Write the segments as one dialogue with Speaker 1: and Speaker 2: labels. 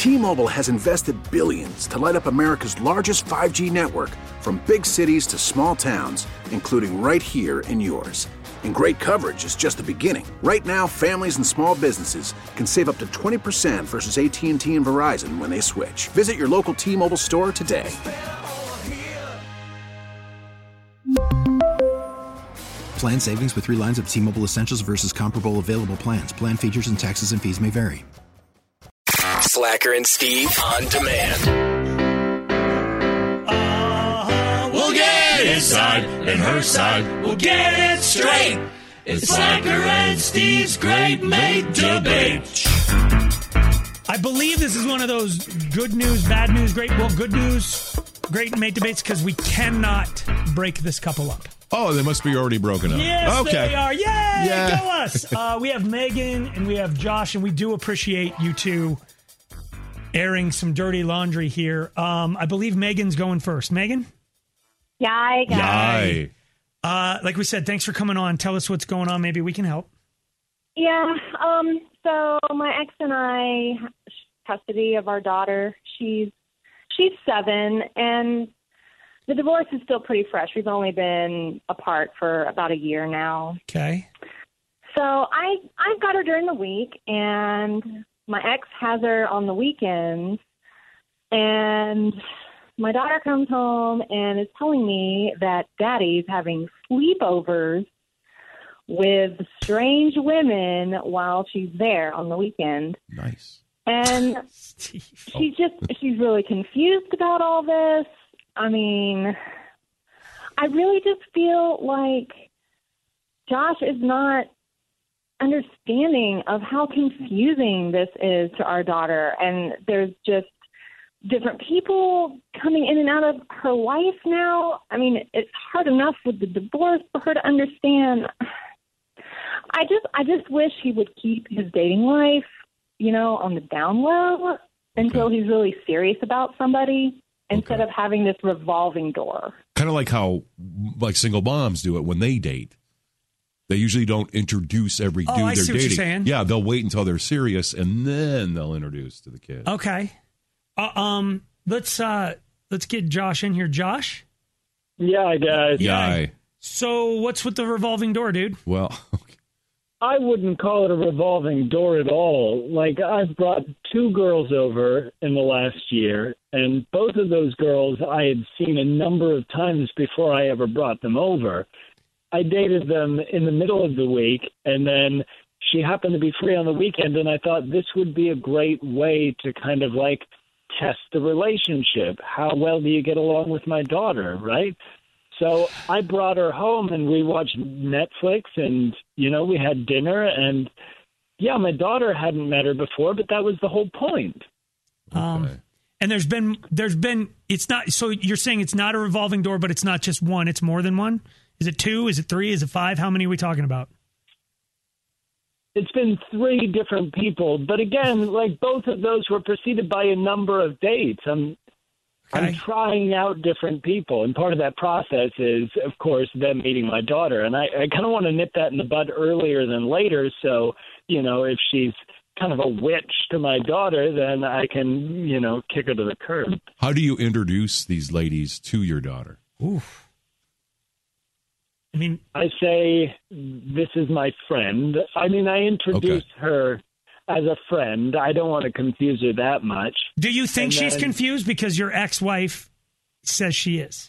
Speaker 1: T-Mobile has invested billions to light up America's largest 5G network, from big cities to small towns, including right here in yours. And great coverage is just the beginning. Right now, families and small businesses can save up to 20% versus AT&T and Verizon when they switch. Visit your local T-Mobile store today.
Speaker 2: Plan savings with 3 lines of T-Mobile Essentials versus comparable available plans. Plan features and taxes and fees may vary.
Speaker 3: Slacker and Steve on demand.
Speaker 4: We'll get his side and her side. We'll get it straight. It's Slacker and Steve's Great Mate Debate.
Speaker 5: I believe this is one of those good news, bad news, good news, great mate debates, because we cannot break this couple up.
Speaker 6: Oh, they must be already broken up.
Speaker 5: Yes,
Speaker 6: okay.
Speaker 5: They are. Yay, yeah. Go us. We have Megan and we have Josh, and we do appreciate you two airing some dirty laundry here. I believe Megan's going first. Megan?
Speaker 7: Yay, guys.
Speaker 6: Yay.
Speaker 5: Like we said, thanks for coming on. Tell us what's going on. Maybe we can help.
Speaker 7: Yeah, so my ex and I have custody of our daughter. She's 7, and the divorce is still pretty fresh. We've only been apart for about a year now.
Speaker 5: Okay.
Speaker 7: So I've got her during the week, and my ex has her on the weekends, and my daughter comes home and is telling me that Daddy's having sleepovers with strange women while she's there on the weekend.
Speaker 6: Nice.
Speaker 7: And she's really confused about all this. I mean, I really just feel like Josh is not understanding of how confusing this is to our daughter. And there's just different people coming in and out of her life now. I mean, it's hard enough with the divorce for her to understand. I just wish he would keep his dating life, on the down low until he's really serious about somebody instead of having this revolving door.
Speaker 6: Kind of like how single moms do it when they date. They usually don't introduce every dude they're
Speaker 5: I see
Speaker 6: dating.
Speaker 5: what you're saying.
Speaker 6: Yeah, they'll wait until they're serious and then they'll introduce to the kid.
Speaker 5: Okay. Let's get Josh in here. Josh?
Speaker 8: Yeah, guys.
Speaker 6: Yeah.
Speaker 5: So what's with the revolving door, dude?
Speaker 6: Well,
Speaker 8: I wouldn't call it a revolving door at all. Like, I've brought 2 girls over in the last year, and both of those girls I had seen a number of times before I ever brought them over. I dated them in the middle of the week, and then she happened to be free on the weekend, and I thought this would be a great way to kind of, test the relationship. How well do you get along with my daughter, right? So I brought her home, and we watched Netflix, and, we had dinner, and, yeah, my daughter hadn't met her before, but that was the whole point.
Speaker 5: And there's been, it's not, so you're saying it's not a revolving door, but it's not just one, it's more than one? Is it 2? Is it 3? Is it 5? How many are we talking about?
Speaker 8: It's been 3 different people, but again, both of those were preceded by a number of dates. I'm trying out different people, and part of that process is, of course, them meeting my daughter. And I kind of want to nip that in the bud earlier than later, so, if she's kind of a witch to my daughter, then I can, kick her to the curb.
Speaker 6: How do you introduce these ladies to your daughter?
Speaker 5: Oof.
Speaker 8: I say, this is my friend. I introduce her as a friend. I don't want to confuse her that much.
Speaker 5: Do you think she's confused because your ex-wife says she is?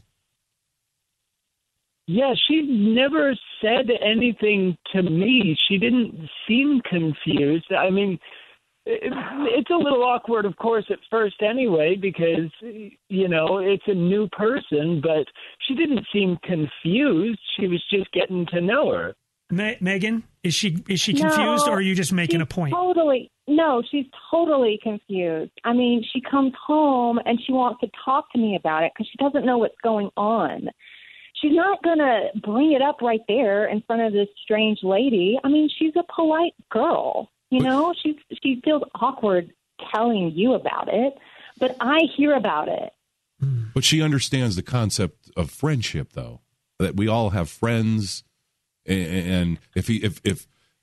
Speaker 5: Yeah,
Speaker 8: she never said anything to me. She didn't seem confused. It's a little awkward, of course, at first anyway, because, it's a new person, but she didn't seem confused. She was just getting to know her.
Speaker 5: Megan, is she confused, or are you just making a point?
Speaker 7: She's totally confused. She comes home and she wants to talk to me about it because she doesn't know what's going on. She's not going to bring it up right there in front of this strange lady. She's a polite girl. She feels awkward telling you about it, but I hear about it.
Speaker 6: But she understands the concept of friendship, though, that we all have friends. And if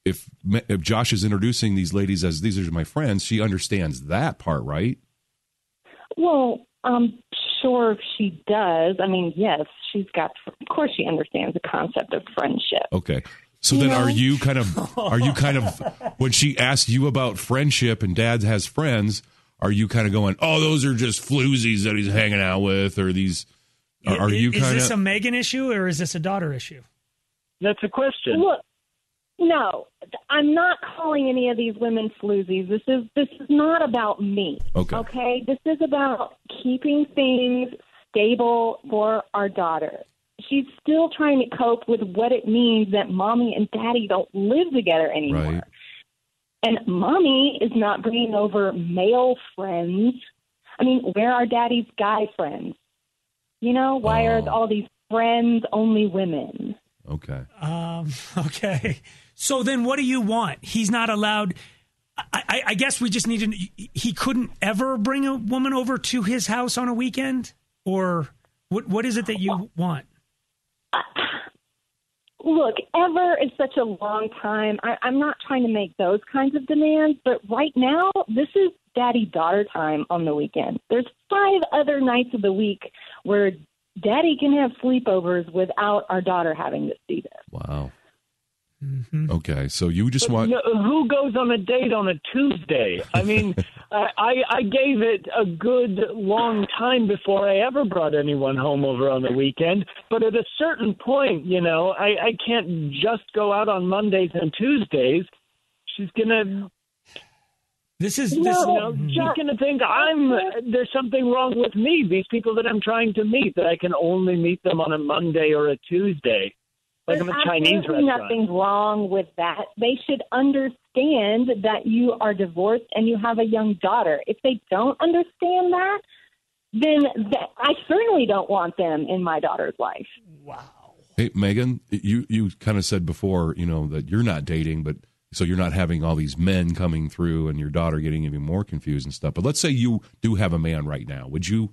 Speaker 6: if Josh is introducing these ladies as these are my friends, she understands that part, right?
Speaker 7: Well, I'm sure she does. I mean, yes, of course she understands the concept of friendship.
Speaker 6: Okay. So then are you kind of, when she asks you about friendship and Dad has friends, are you kind of going, oh, those are just floozies that he's hanging out with, or these, are you kind of.
Speaker 5: Is this a Megan issue or is this a daughter issue?
Speaker 8: That's a question.
Speaker 7: Look, no, I'm not calling any of these women floozies. This is not about me. Okay? This is about keeping things stable for our daughter. She's still trying to cope with what it means that mommy and daddy don't live together anymore.
Speaker 6: Right.
Speaker 7: And mommy is not bringing over male friends. I mean, where are daddy's guy friends? You know, why are all these friends only women?
Speaker 6: Okay.
Speaker 5: Okay. So then what do you want? He's not allowed. I guess we just need to. He couldn't ever bring a woman over to his house on a weekend? Or what is it that you want?
Speaker 7: Look, ever is such a long time. I'm not trying to make those kinds of demands, but right now, this is daddy-daughter time on the weekend. There's 5 other nights of the week where daddy can have sleepovers without our daughter having to see this.
Speaker 6: Wow. Mm-hmm. Okay, so you just want...
Speaker 8: Who goes on a date on a Tuesday? I mean, I gave it a good long time before I ever brought anyone home over on the weekend. But at a certain point, you know, I can't just go out on Mondays and Tuesdays. She's going to... She's going to think there's something wrong with me, these people that I'm trying to meet, that I can only meet them on a Monday or a Tuesday. Like I'm a Chinese restaurant.
Speaker 7: Nothing wrong with that. They should understand that you are divorced and you have a young daughter. If they don't understand that, then I certainly don't want them in my daughter's life.
Speaker 5: Wow.
Speaker 6: Hey, Megan, you kind of said before, you know, that you're not dating, but so you're not having all these men coming through and your daughter getting even more confused and stuff. But let's say you do have a man right now.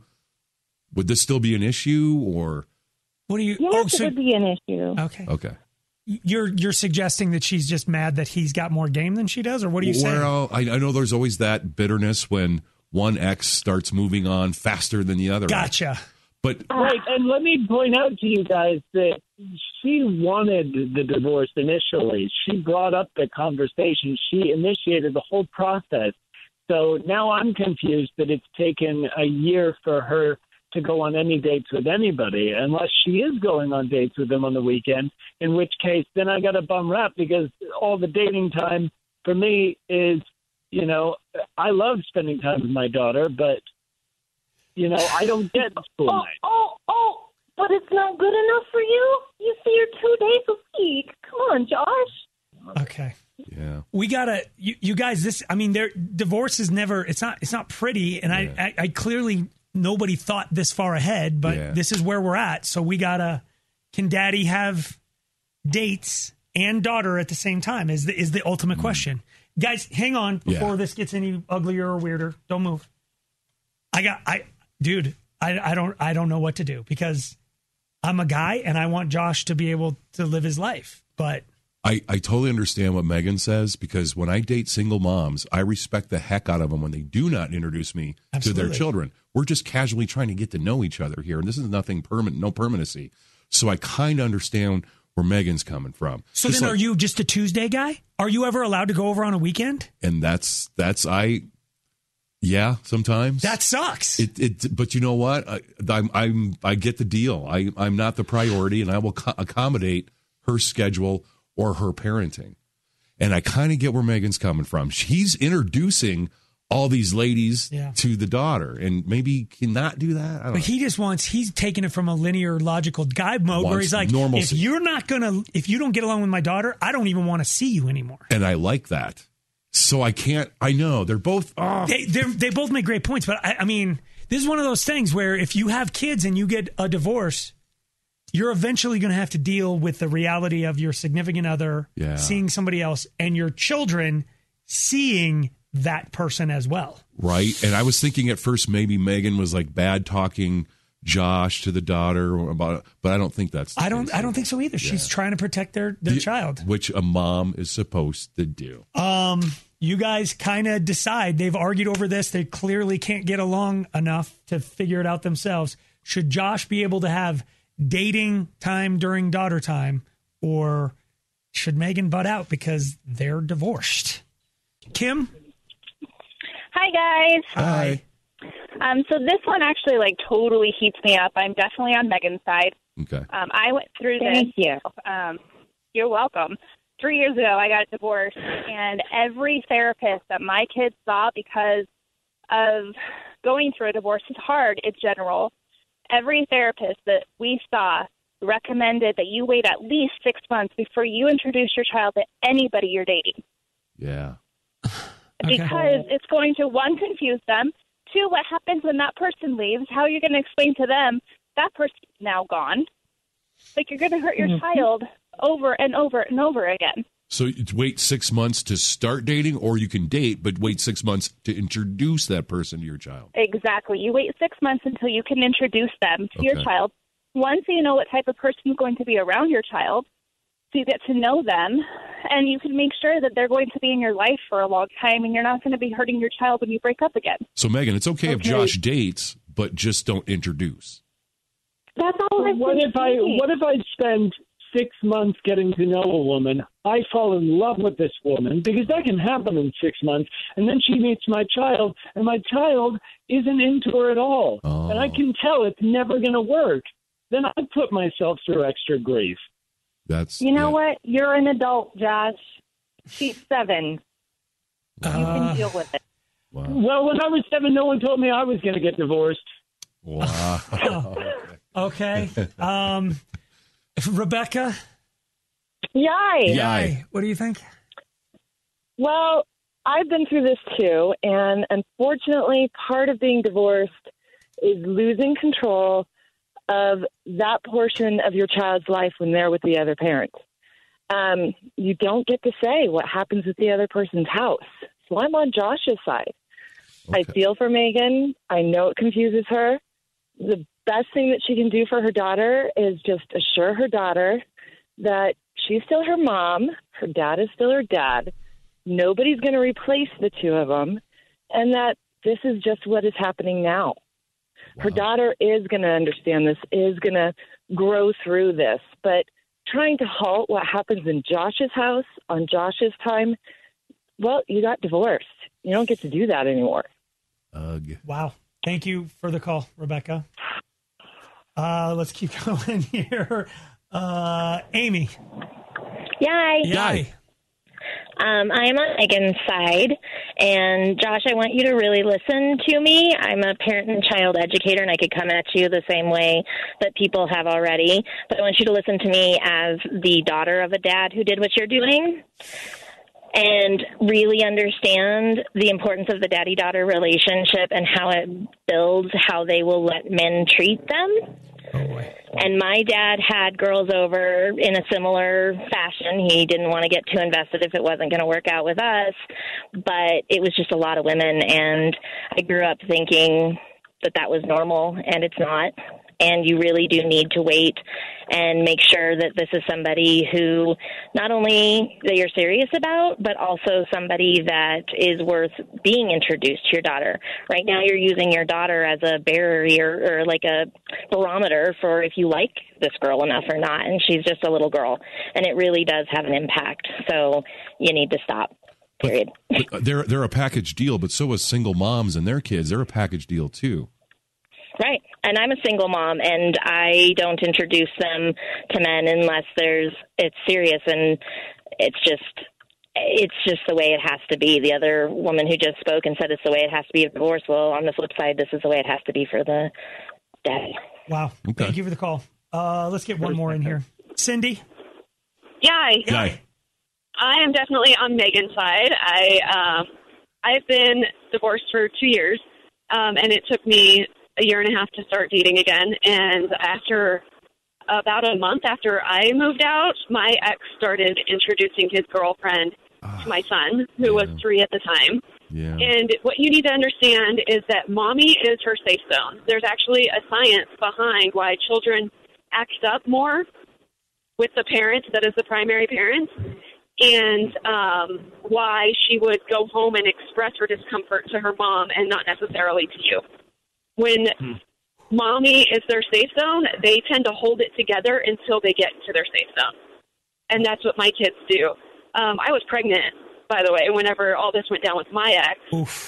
Speaker 6: Would this still be an issue, or?
Speaker 5: What do you?
Speaker 7: Yes, it would be an issue.
Speaker 5: Okay. You're suggesting that she's just mad that he's got more game than she does, or what are you saying?
Speaker 6: Well, I know there's always that bitterness when one ex starts moving on faster than the other.
Speaker 5: Gotcha.
Speaker 6: But
Speaker 8: right, and let me point out to you guys that she wanted the divorce initially. She brought up the conversation. She initiated the whole process. So now I'm confused that it's taken a year for her to go on any dates with anybody, unless she is going on dates with them on the weekend, in which case then I got a bum rap, because all the dating time for me is, you know, I love spending time with my daughter, but, you know, I don't get school night.
Speaker 7: But it's not good enough for you? You see her 2 days a week. Come on, Josh.
Speaker 5: Okay.
Speaker 6: Yeah.
Speaker 5: We gotta, you guys, divorce is never, it's not pretty. And I clearly, nobody thought this far ahead, but this is where we're at. So we gotta, can daddy have dates and daughter at the same time is the ultimate question. Guys, hang on before this gets any uglier or weirder. Don't move. I don't know what to do, because I'm a guy and I want Josh to be able to live his life, but
Speaker 6: I totally understand what Megan says, because when I date single moms, I respect the heck out of them when they do not introduce me to their children. We're just casually trying to get to know each other here, and this is nothing permanent, no permanency. So I kind of understand where Megan's coming from.
Speaker 5: So then, are you just a Tuesday guy? Are you ever allowed to go over on a weekend?
Speaker 6: And yeah, sometimes
Speaker 5: that sucks.
Speaker 6: But you know what? I get the deal. I'm not the priority, and I will accommodate her schedule or her parenting. And I kind of get where Megan's coming from. She's introducing all these ladies to the daughter, and maybe cannot do that. I don't know.
Speaker 5: He's taking it from a linear, logical guy mode where he's like, if you don't get along with my daughter, I don't even want to see you anymore.
Speaker 6: And I like that. So I know they're both,
Speaker 5: they both make great points, but I mean, this is one of those things where if you have kids and you get a divorce, you're eventually going to have to deal with the reality of your significant other seeing somebody else, and your children seeing that person as well.
Speaker 6: Right. And I was thinking at first maybe Megan was like bad talking Josh to the daughter about, but I don't think that's.
Speaker 5: I don't think so either. Yeah. She's trying to protect their child,
Speaker 6: which a mom is supposed to do.
Speaker 5: You guys kind of decide. They've argued over this. They clearly can't get along enough to figure it out themselves. Should Josh be able to have dating time during daughter time, or should Megan butt out because they're divorced? Kim?
Speaker 9: Hi, guys.
Speaker 6: Hi.
Speaker 9: So this one actually totally heats me up. I'm definitely on Megan's side.
Speaker 6: Okay.
Speaker 9: I went through this.
Speaker 7: Thank you.
Speaker 9: You're welcome. 3 years ago, I got divorced, and every therapist that my kids saw, because of going through a divorce is hard in general, every therapist that we saw recommended that you wait at least 6 months before you introduce your child to anybody you're dating.
Speaker 6: Yeah.
Speaker 9: Because it's going to, one, confuse them. Two, what happens when that person leaves? How are you going to explain to them that person's now gone? You're going to hurt your child over and over and over again.
Speaker 6: So you wait 6 months to start dating, or you can date, but wait 6 months to introduce that person to your child.
Speaker 9: Exactly. You wait 6 months until you can introduce them to your child. Once you know what type of person is going to be around your child, so you get to know them, and you can make sure that they're going to be in your life for a long time, and you're not going to be hurting your child when you break up again.
Speaker 6: So, Megan, it's okay if Josh dates, but just don't introduce.
Speaker 9: That's all I'm saying.
Speaker 8: What if I spend 6 months getting to know a woman, I fall in love with this woman, because that can happen in 6 months, and then she meets my child, and my child isn't into her at all.
Speaker 6: Oh.
Speaker 8: And I can tell it's never going to work. Then I put myself through extra grief.
Speaker 7: You know what? You're an adult, Josh. She's 7. You can deal with it.
Speaker 6: Wow.
Speaker 8: Well, when I was 7, no one told me I was going to get divorced.
Speaker 6: Wow.
Speaker 5: Okay. Rebecca?
Speaker 7: Yay.
Speaker 5: What do you think?
Speaker 7: Well, I've been through this too, and unfortunately, part of being divorced is losing control of that portion of your child's life when they're with the other parent. You don't get to say what happens with the other person's house. So I'm on Josh's side. Okay. I feel for Megan. I know it confuses her. The best thing that she can do for her daughter is just assure her daughter that she's still her mom, her dad is still her dad, nobody's going to replace the two of them, and that this is just what is happening now. Wow. Her daughter is going to understand this, is going to grow through this, but trying to halt what happens in Josh's house on Josh's time, well, you got divorced. You don't get to do that anymore.
Speaker 5: Wow. Thank you for the call, Rebecca. Let's keep going here. Amy.
Speaker 10: Yay. I'm on Megan's side. And Josh, I want you to really listen to me. I'm a parent and child educator, and I could come at you the same way that people have already. But I want you to listen to me as the daughter of a dad who did what you're doing, and really understand the importance of the daddy-daughter relationship and how it builds how they will let men treat them.
Speaker 5: Oh, boy.
Speaker 10: And my dad had girls over in a similar fashion. He didn't want to get too invested if it wasn't going to work out with us, but it was just a lot of women, and I grew up thinking that was normal, and it's not. And you really do need to wait and make sure that this is somebody who not only that you're serious about, but also somebody that is worth being introduced to your daughter. Right now you're using your daughter as a barrier or like a barometer for if you like this girl enough or not, and she's just a little girl. And it really does have an impact. So you need to stop. Period.
Speaker 6: But they're a package deal, but so is single moms and their kids. They're a package deal too.
Speaker 10: Right. And I'm a single mom, and I don't introduce them to men unless it's serious, and it's just the way it has to be. The other woman who just spoke and said it's the way it has to be a divorce. Well, on the flip side, this is the way it has to be for the daddy.
Speaker 5: Wow. Okay. Thank you for the call. Let's get one more in here. Cindy?
Speaker 11: Yay. I am definitely on Megan's side. I've been divorced for 2 years, and it took me a year and a half to start dating again. And after about a month after I moved out, my ex started introducing his girlfriend to my son, who was 3 at the time.
Speaker 6: Yeah.
Speaker 11: And what you need to understand is that mommy is her safe zone. There's actually a science behind why children act up more with the parent that is the primary parent, and why she would go home and express her discomfort to her mom and not necessarily to you. When mommy is their safe zone, they tend to hold it together until they get to their safe zone. And that's what my kids do. I was pregnant, by the way, whenever all this went down with my ex.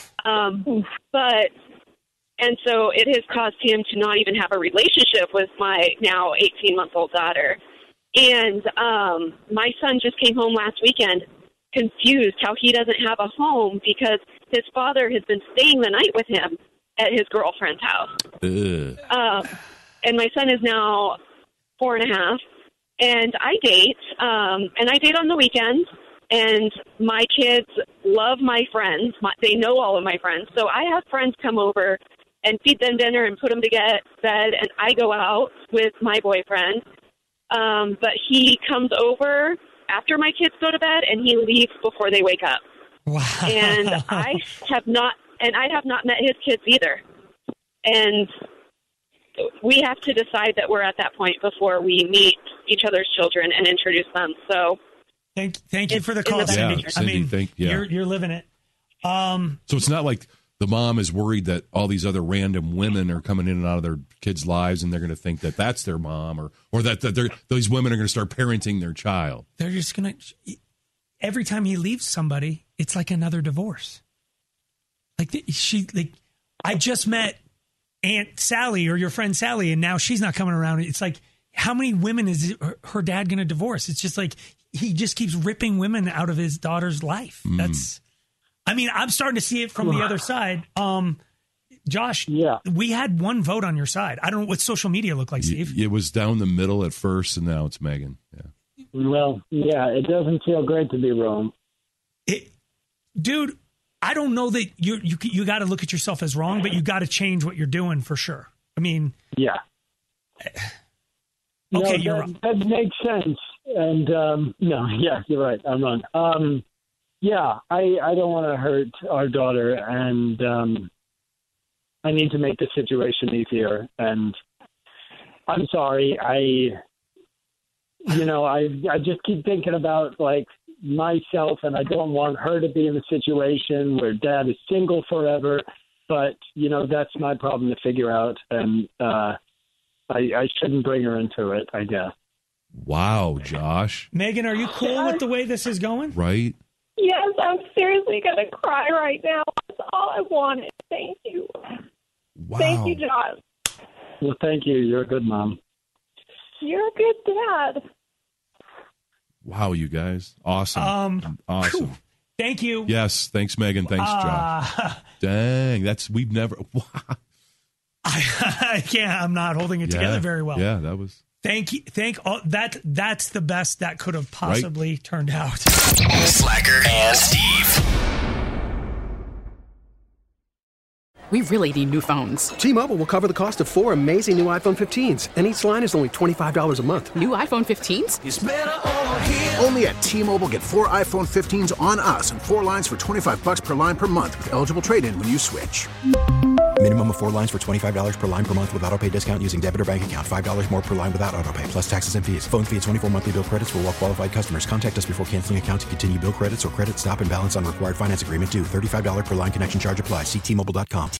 Speaker 11: And so it has caused him to not even have a relationship with my now 18-month-old daughter. And my son just came home last weekend confused how he doesn't have a home because his father has been staying the night with him at his girlfriend's house. And my son is now 4.5. And I date, and I date on the weekends, and my kids love my friends. They know all of my friends. So I have friends come over and feed them dinner and put them to bed, and I go out with my boyfriend. But he comes over after my kids go to bed, and he leaves before they wake up.
Speaker 5: Wow.
Speaker 11: And I have not met his kids either. And we have to decide that we're at that point before we meet each other's children and introduce them. So
Speaker 5: thank you for the call, Cindy.
Speaker 6: Cindy.
Speaker 5: You're living it.
Speaker 6: So it's not like the mom is worried that all these other random women are coming in and out of their kids' lives and they're going to think that that's their mom or that these women are going to start parenting their child.
Speaker 5: They're just going to, every time he leaves somebody, it's like another divorce. I just met Aunt Sally or your friend Sally, and now she's not coming around. It's like, how many women is her dad going to divorce? It's just like he just keeps ripping women out of his daughter's life. I'm starting to see it from the other side. Josh, we had one vote on your side. I don't know what social media looked like, Steve.
Speaker 6: It was down the middle at first, and now it's Megan. Yeah.
Speaker 8: Well, it doesn't feel great to be wrong.
Speaker 5: Dude, I don't know that you got to look at yourself as wrong, but you got to change what you're doing for sure. I mean,
Speaker 8: yeah.
Speaker 5: Okay,
Speaker 8: no,
Speaker 5: you're wrong.
Speaker 8: That makes sense. And you're right. I'm wrong. I don't want to hurt our daughter, and I need to make the situation easier. And I'm sorry. I just keep thinking about like myself, and I don't want her to be in a situation where dad is single forever. But that's my problem to figure out, and I shouldn't bring her into it, I guess.
Speaker 6: Wow, Josh.
Speaker 5: Megan, are you cool with the way this is going?
Speaker 6: Right.
Speaker 7: Yes, I'm seriously going to cry right now. That's all I wanted. Thank you.
Speaker 6: Wow.
Speaker 7: Thank you, Josh.
Speaker 8: Well, thank you. You're a good mom.
Speaker 7: You're a good dad.
Speaker 6: Wow, you guys. Awesome. Awesome.
Speaker 5: Whew. Thank you.
Speaker 6: Yes. Thanks, Megan. Thanks, Josh. Dang. We've never.
Speaker 5: I can't. I'm not holding it together very well.
Speaker 6: Yeah, that was.
Speaker 5: Thank you. That's the best that could have possibly turned out.
Speaker 3: Slacker and Steve.
Speaker 12: We really need new phones.
Speaker 13: T-Mobile will cover the cost of 4 amazing new iPhone 15s, and each line is only $25 a month.
Speaker 12: New iPhone 15s?
Speaker 1: It's better over here. Only at T-Mobile, get 4 iPhone 15s on us and 4 lines for $25 per line per month with eligible trade-in when you switch.
Speaker 2: Minimum of 4 lines for $25 per line per month with autopay discount using debit or bank account. $5 more per line without autopay, plus taxes and fees. Phone fee at 24 monthly bill credits for well-qualified customers. Contact us before canceling account to continue bill credits or credit stop and balance on required finance agreement due. $35 per line connection charge applies. See T-Mobile.com.